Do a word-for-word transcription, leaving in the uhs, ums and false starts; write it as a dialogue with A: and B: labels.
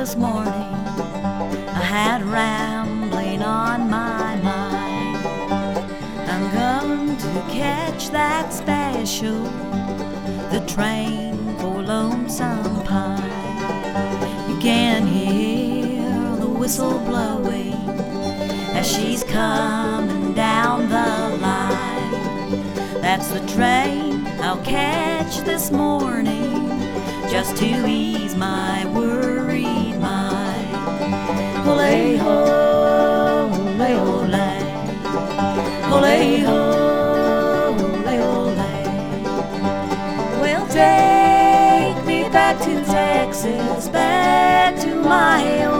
A: this morning I had rambling on my mind. I'm going to catch that special, the train for Lonesome Pine. You can hear the whistle blowing as she's coming down the line. That's the train I'll catch this morning, just to ease my worried mind. Ole-ho, ole-ole, ole-ho, ole-ole. Well, take me back to Texas, back to my home.